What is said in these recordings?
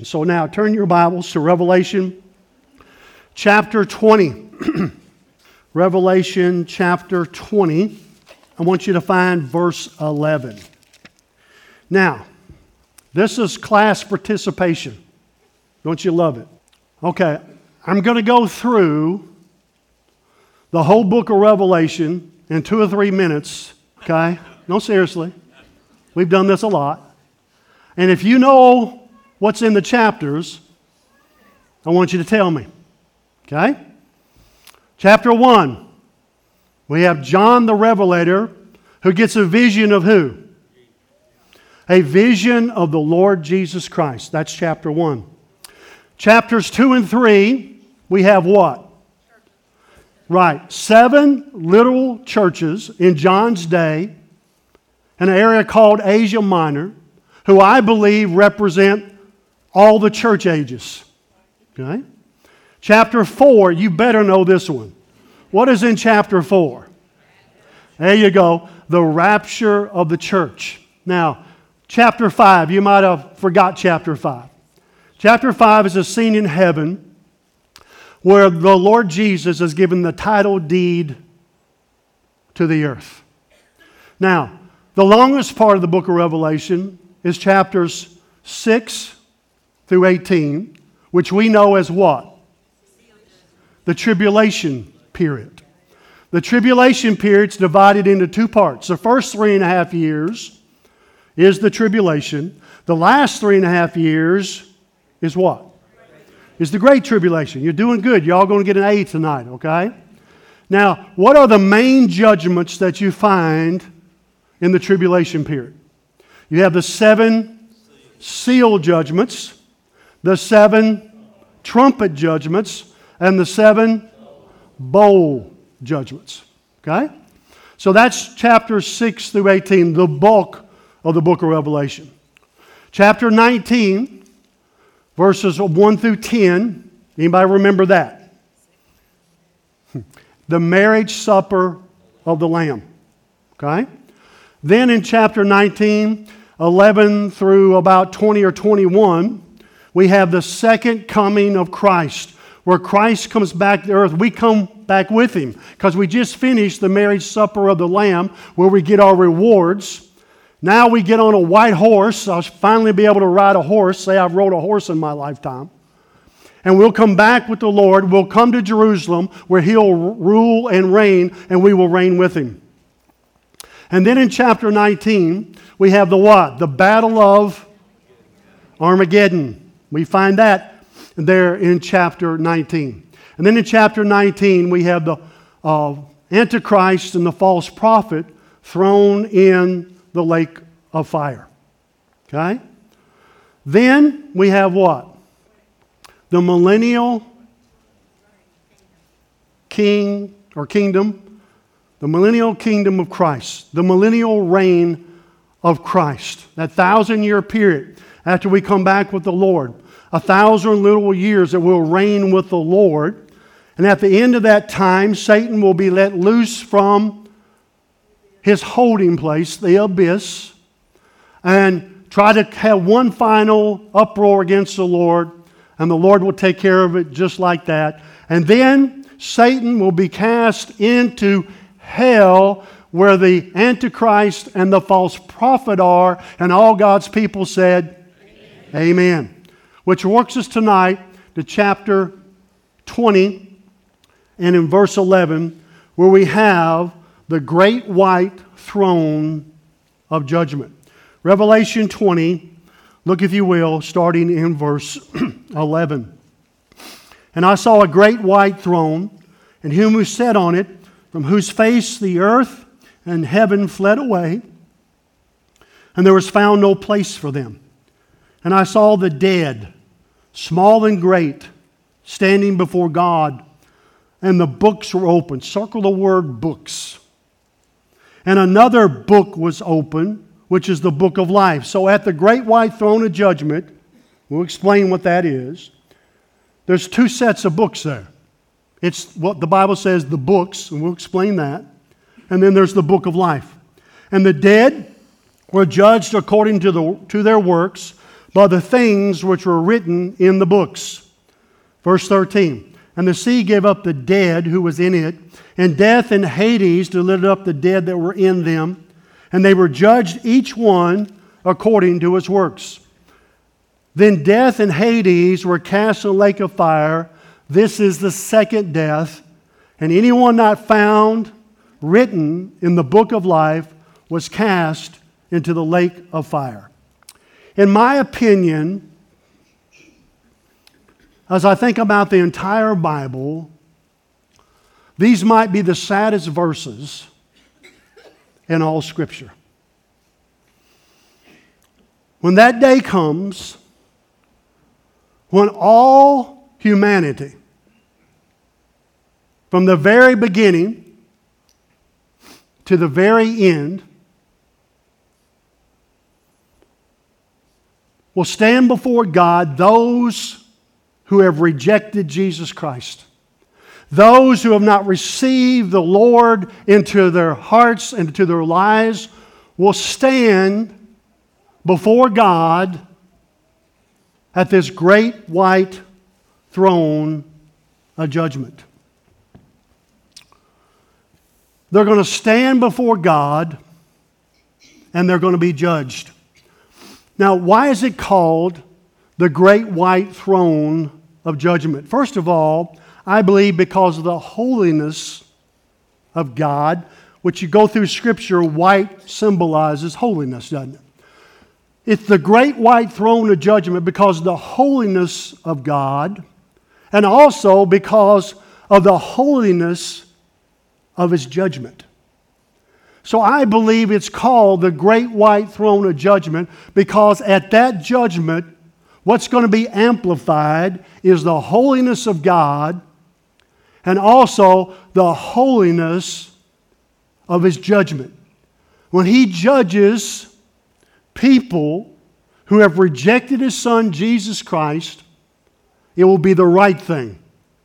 Revelation. So now turn your Bibles to Revelation chapter 20. Revelation chapter 20. I want you to find verse 11. Now, this is class participation. Don't you love it? Okay, I'm going to go through the whole book of Revelation in 2 or 3 minutes. Okay? No, seriously. We've done this a lot. And if you know what's in the chapters, I want you to tell me. Okay? Chapter 1. We have John the Revelator who gets a vision of who? A vision of the Lord Jesus Christ. That's chapter 1. Chapters 2 and 3, we have what? Right. 7 little churches in John's day in an area called Asia Minor, who I believe represent all the church ages. Okay? Chapter 4, you better know this one. What is in chapter 4? There you go. The rapture of the church. Now, chapter 5, you might have forgot chapter 5. Chapter 5 is a scene in heaven where the Lord Jesus is given the title deed to the earth. Now, the longest part of the book of Revelation is chapters 6 through 18, which we know as what? The tribulation period. The tribulation period is divided into 2 parts. The first 3.5 years is the tribulation. The last 3.5 years is what? Is the Great Tribulation. You're doing good. You're all going to get an A tonight, okay? Now, what are the main judgments that you find in the tribulation period? You have the 7 seal judgments, the 7 trumpet judgments, and the 7 bowl judgments. Okay? So that's chapters 6 through 18, the bulk of the book of Revelation. Chapter 19, verses 1 through 10. Anybody remember that? The marriage supper of the Lamb. Okay? Then in chapter 19, 11 through about 20 or 21, we have the second coming of Christ, where Christ comes back to earth. We come back with Him because we just finished the marriage supper of the Lamb where we get our rewards. Now we get on a white horse. I'll finally be able to ride a horse. Say I've rode a horse in my lifetime. And we'll come back with the Lord. We'll come to Jerusalem where He'll rule and reign, and we will reign with Him. And then in chapter 19, we have the what? The battle of Armageddon. We find that there in chapter 19. And then in chapter 19, we have the Antichrist and the false prophet thrown in the lake of fire. Okay? Then we have what? The millennial king or kingdom. The millennial kingdom of Christ. The millennial reign of Christ. That 1,000-year period after we come back with the Lord. 1,000 little years that we'll reign with the Lord. And at the end of that time, Satan will be let loose from his holding place, the abyss, and try to have one final uproar against the Lord, and the Lord will take care of it just like that. And then Satan will be cast into hell where the Antichrist and the false prophet are, and all God's people said, Amen. Amen. Which works us tonight to chapter 20 and in verse 11, where we have the great white throne of judgment. Revelation 20, look if you will, starting in verse 11. And I saw a great white throne, and him who sat on it, from whose face the earth and heaven fled away, and there was found no place for them. And I saw the dead, small and great, standing before God, and the books were opened. Circle the word books. And another book was opened, which is the book of life. So at the great white throne of judgment, we'll explain what that is. There's 2 sets of books there. It's what the Bible says, the books, and we'll explain that. And then there's the book of life. And the dead were judged according to their works by the things which were written in the books. Verse 13. And the sea gave up the dead who was in it, and death and Hades delivered up the dead that were in them, and they were judged each one according to his works. Then death and Hades were cast in the lake of fire. This is the second death, and anyone not found written in the book of life was cast into the lake of fire. In my opinion, as I think about the entire Bible, these might be the saddest verses in all Scripture. When that day comes, when all humanity, from the very beginning to the very end, will stand before God, those who have rejected Jesus Christ, those who have not received the Lord into their hearts and into their lives, will stand before God at this great white throne of judgment. They're going to stand before God and they're going to be judged. Now, why is it called the great white throne of judgment? First of all, I believe because of the holiness of God, which you go through Scripture, white symbolizes holiness, doesn't it? It's the great white throne of judgment because of the holiness of God and also because of the holiness of His judgment. So I believe it's called the great white throne of judgment because at that judgment, what's going to be amplified is the holiness of God and also the holiness of His judgment. When He judges people who have rejected His Son, Jesus Christ, it will be the right thing.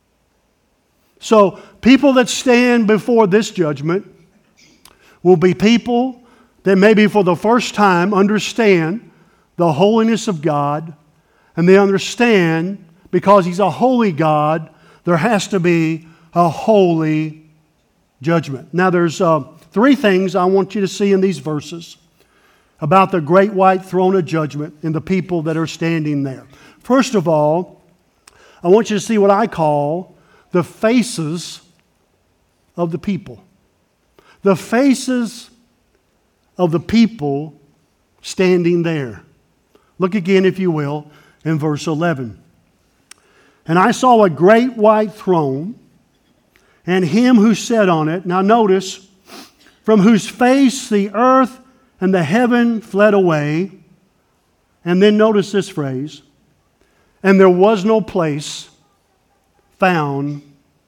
So, people that stand before this judgment will be people that maybe for the first time understand the holiness of God, and they understand because He's a holy God, there has to be a holy judgment. Now, there's three things I want you to see in these verses about the great white throne of judgment and the people that are standing there. First of all, I want you to see what I call the faces of the people. The faces of the people standing there. Look again, if you will, in verse 11. And I saw a great white throne, and Him who sat on it. Now notice, from whose face the earth and the heaven fled away. And then notice this phrase. And there was no place found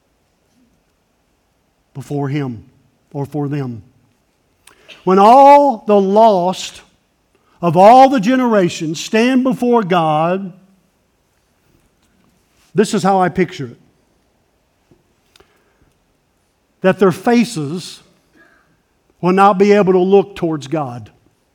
before Him or for them. When all the lost of all the generations stand before God, this is how I picture it. That their faces will not be able to look towards God.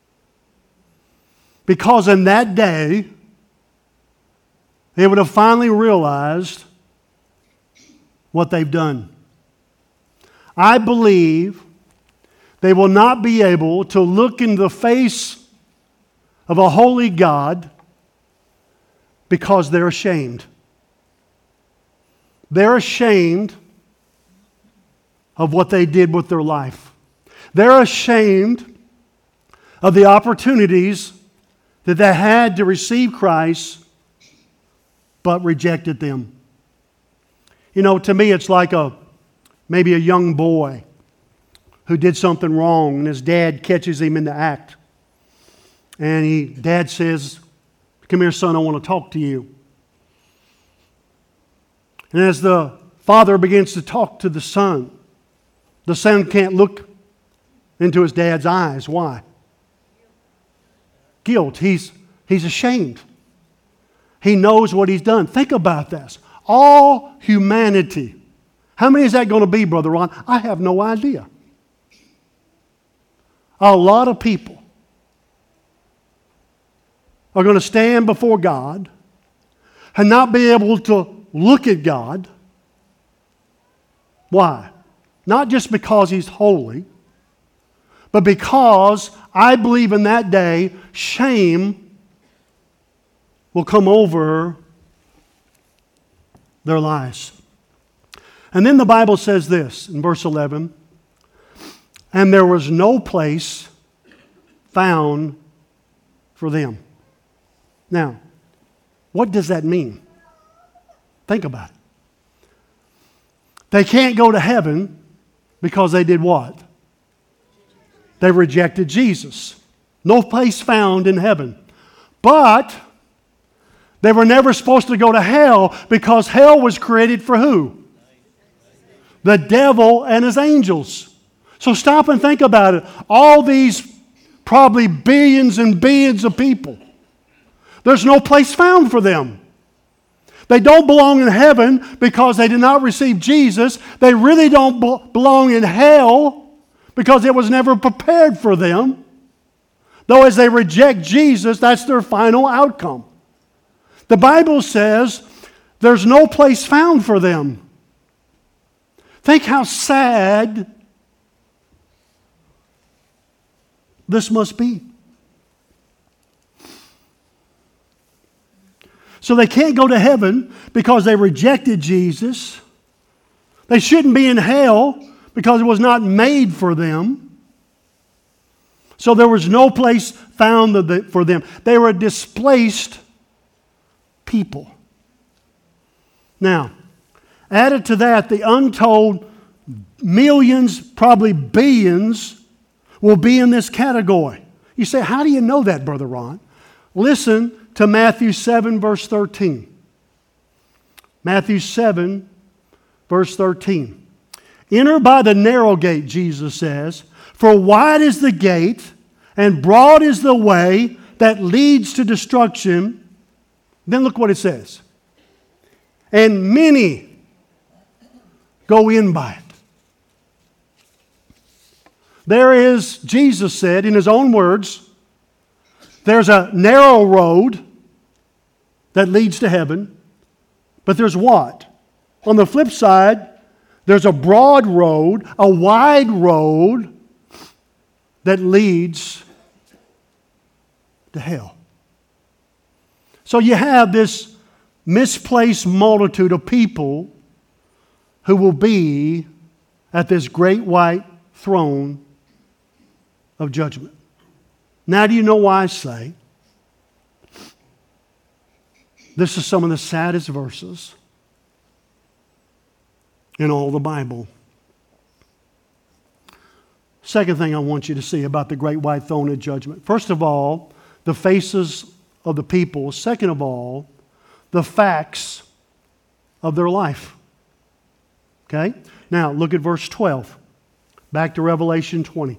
Because in that day, they would have finally realized what they've done. I believe they will not be able to look in the face of a holy God because they're ashamed. They're ashamed of what they did with their life. They're ashamed of the opportunities that they had to receive Christ, but rejected them. You know, to me, it's like maybe a young boy who did something wrong, and his dad catches him in the act. And dad says, "Come here, son, I want to talk to you." And as the father begins to talk to the son can't look into his dad's eyes. Why? Guilt. He's ashamed. He knows what he's done. Think about this. All humanity. How many is that going to be, Brother Ron? I have no idea. A lot of people. are going to stand before God and not be able to look at God. Why? Not just because He's holy, but because I believe in that day, shame will come over their lives. And then the Bible says this in verse 11, and there was no place found for them. Now, what does that mean? Think about it. They can't go to heaven because they did what? They rejected Jesus. No place found in heaven. But they were never supposed to go to hell because hell was created for who? The devil and his angels. So stop and think about it. All these probably billions and billions of people, there's no place found for them. They don't belong in heaven because they did not receive Jesus. They really don't belong in hell because it was never prepared for them. Though as they reject Jesus, that's their final outcome. The Bible says there's no place found for them. Think how sad this must be. So they can't go to heaven because they rejected Jesus. They shouldn't be in hell because it was not made for them. So there was no place found for them. They were displaced people. Now, added to that, the untold millions, probably billions, will be in this category. You say, how do you know that, Brother Ron? Listen to Matthew 7, verse 13. Matthew 7, verse 13. Enter by the narrow gate, Jesus says, for wide is the gate and broad is the way that leads to destruction. Then look what it says. And many go in by it. There is, Jesus said in His own words, there's a narrow road that leads to heaven, but there's what? On the flip side, there's a broad road, a wide road that leads to hell. So you have this misplaced multitude of people who will be at this great white throne of judgment. Now, do you know why I say this is some of the saddest verses in all the Bible? Second thing I want you to see about the great white throne of judgment. First of all, the faces of the people. Second of all, the facts of their life. Okay? Now, look at verse 12. Back to Revelation 20.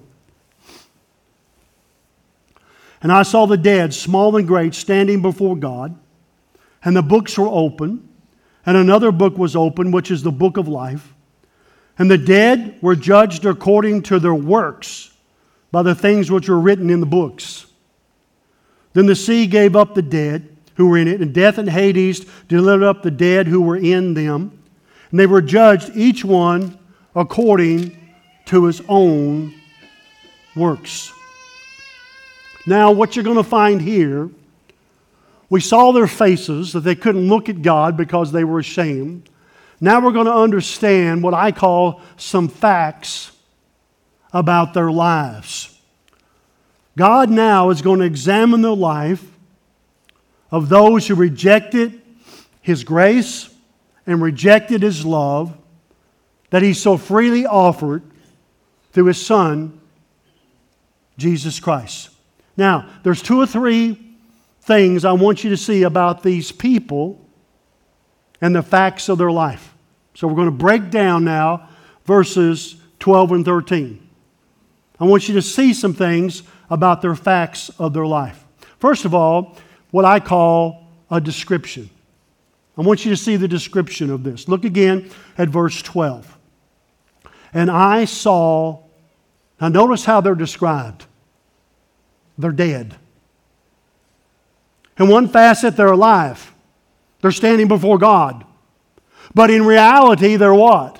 And I saw the dead, small and great, standing before God, and the books were open, and another book was open, which is the book of life. And the dead were judged according to their works by the things which were written in the books. Then the sea gave up the dead who were in it, and death and Hades delivered up the dead who were in them. And they were judged, each one according to his own works. Now, what you're going to find here, we saw their faces, that they couldn't look at God because they were ashamed. Now we're going to understand what I call some facts about their lives. God now is going to examine the life of those who rejected His grace and rejected His love that He so freely offered through His Son, Jesus Christ. Now, there's 2 or 3 things I want you to see about these people and the facts of their life. So we're going to break down now verses 12 and 13. I want you to see some things about their facts of their life. First of all, what I call a description. I want you to see the description of this. Look again at verse 12. And I saw, now notice how they're described. They're dead. In one facet, they're alive. They're standing before God. But in reality, they're what?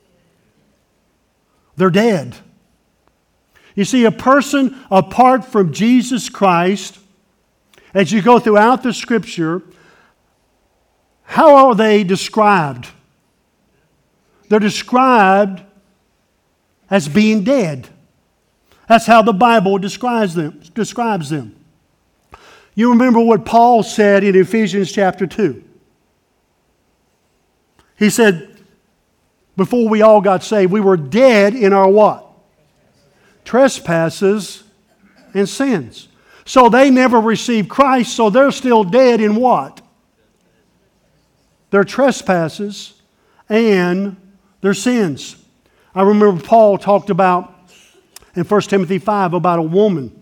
They're dead. You see, a person apart from Jesus Christ, as you go throughout the Scripture, how are they described? They're described as being dead. That's how the Bible describes them. You remember what Paul said in Ephesians chapter 2. He said, before we all got saved, we were dead in our what? Trespasses and sins. So they never received Christ, so they're still dead in what? Their trespasses and their sins. I remember Paul talked about in 1 Timothy 5 about a woman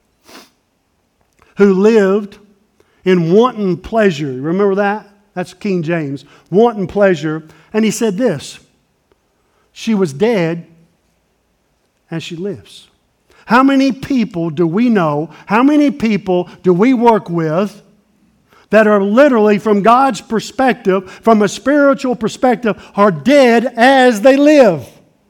who lived in wanton pleasure. Remember that? That's King James. Wanton pleasure. And he said this, she was dead and she lives. How many people do we know, how many people do we work with that are literally, from God's perspective, from a spiritual perspective, are dead as they live?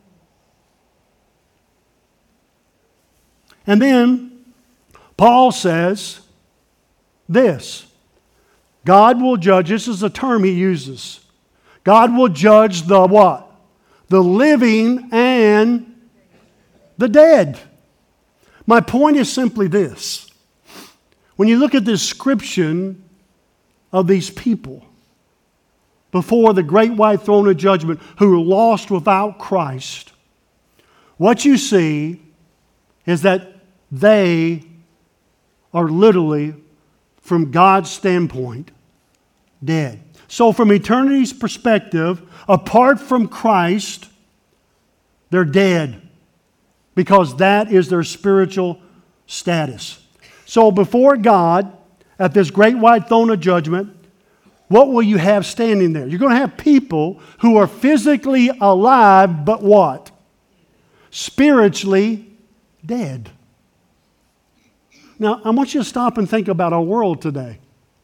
And then Paul says this, God will judge, this is a term he uses, God will judge the what? The living and the dead. My point is simply this. When you look at the description of these people before the great white throne of judgment who are lost without Christ, what you see is that they are literally, from God's standpoint, dead. So from eternity's perspective, apart from Christ, they're dead because that is their spiritual status. So before God, at this great white throne of judgment, what will you have standing there? You're going to have people who are physically alive, but what? Spiritually dead. Now, I want you to stop and think about our world today.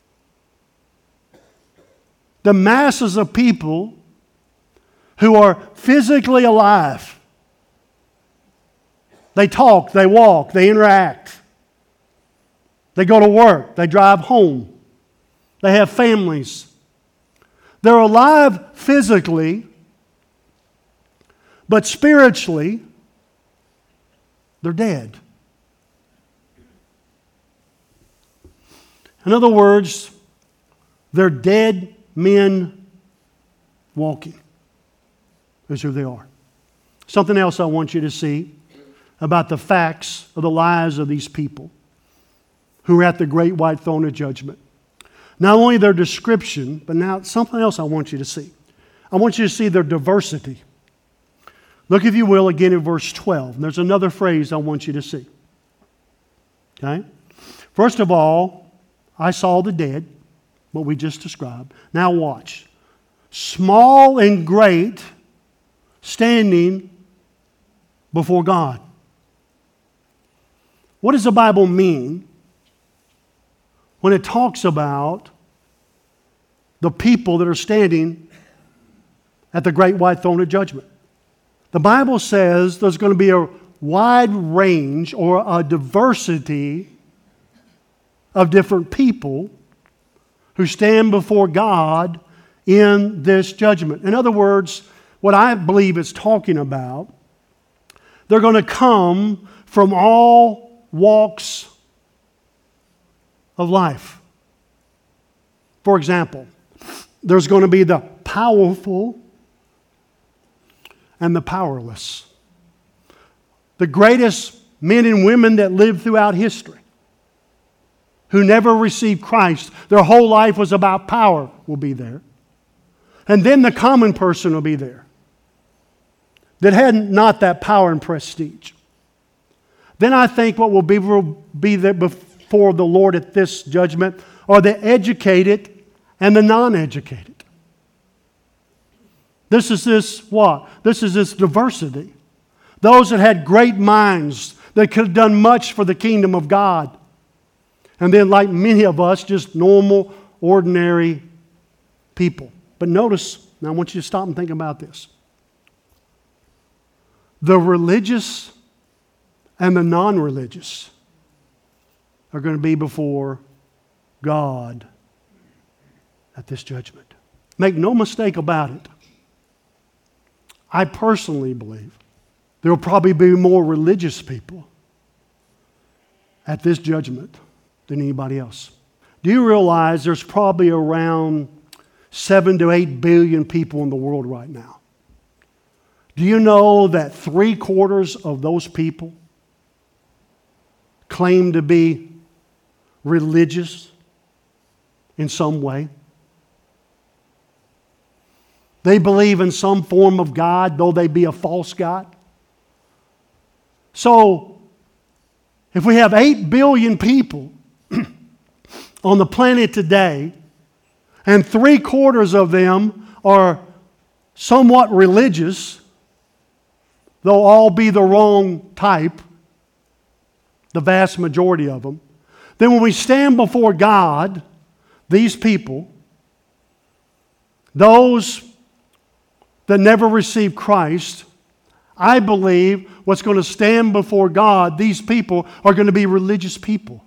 The masses of people who are physically alive. They talk, they walk, they interact. They go to work, they drive home. They have families. They're alive physically, but spiritually, they're dead. In other words, they're dead men walking. That's who they are. Something else I want you to see about the facts of the lives of these people who are at the great white throne of judgment. Not only their description, but now something else I want you to see. I want you to see their diversity. Look, if you will, again in verse 12. And there's another phrase I want you to see. Okay? First of all, I saw the dead, what we just described. Now watch. Small and great, standing before God. What does the Bible mean when it talks about the people that are standing at the great white throne of judgment? The Bible says there's going to be a wide range or a diversity of different people who stand before God in this judgment. In other words, what I believe it's talking about, they're going to come from all walks of life. For example, there's going to be the powerful and the powerless. The greatest men and women that lived throughout history, who never received Christ, their whole life was about power, will be there. And then the common person will be there that had not that power and prestige. Then I think what will be there before the Lord at this judgment are the educated and the non-educated. This is this what? This is this diversity. Those that had great minds, that could have done much for the kingdom of God. And then, like many of us, just normal, ordinary people. But notice, now I want you to stop and think about this. The religious and the non-religious are going to be before God at this judgment. Make no mistake about it. I personally believe there will probably be more religious people at this judgment than anybody else. Do you realize there's probably around 7 to 8 billion people in the world right now? Do you know that 3/4 of those people claim to be religious in some way? They believe in some form of God, though they be a false God. So, if we have 8 billion people on the planet today, and 3/4 of them are somewhat religious, they'll all be the wrong type, the vast majority of them, then when we stand before God, these people, those that never received Christ, I believe what's going to stand before God, these people are going to be religious people.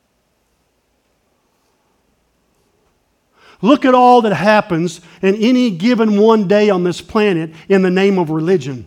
Look at all that happens in any given one day on this planet in the name of religion.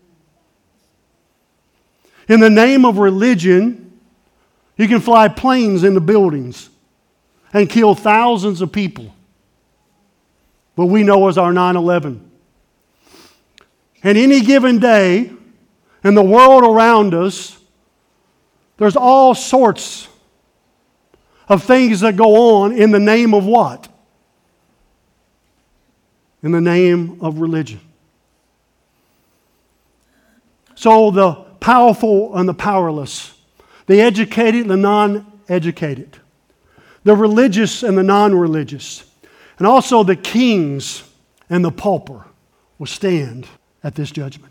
In the name of religion, you can fly planes into buildings and kill thousands of people. What we know as our 9/11. And any given day, in the world around us, there's all sorts of things that go on in the name of what? In the name of religion. So the powerful and the powerless, the educated and the non-educated, the religious and the non-religious, and also the kings and the pauper will stand at this judgment.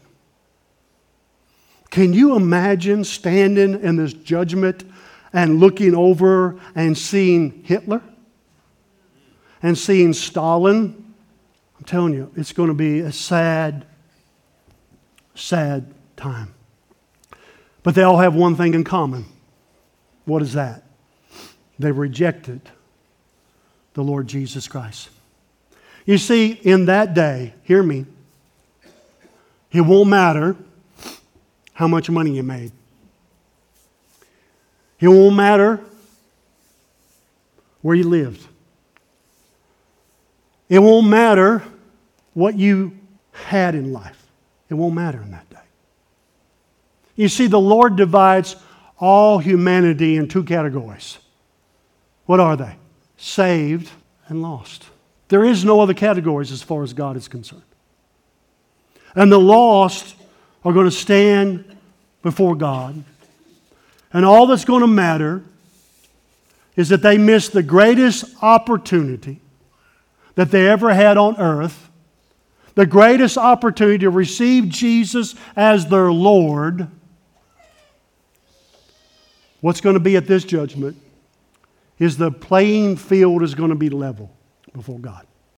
Can you imagine standing in this judgment and looking over and seeing Hitler and seeing Stalin? I'm telling you, it's going to be a sad, sad time. But they all have one thing in common. What is that? They rejected the Lord Jesus Christ. You see, in that day, hear me, it won't matter how much money you made. It won't matter where you lived. It won't matter what you had in life. It won't matter in that day. You see, the Lord divides all humanity in 2 categories. What are they? Saved and lost. There is no other categories as far as God is concerned. And the lost are going to stand before God. And all that's going to matter is that they missed the greatest opportunity that they ever had on earth, the greatest opportunity to receive Jesus as their Lord. What's going to be at this judgment is the playing field is going to be level before God.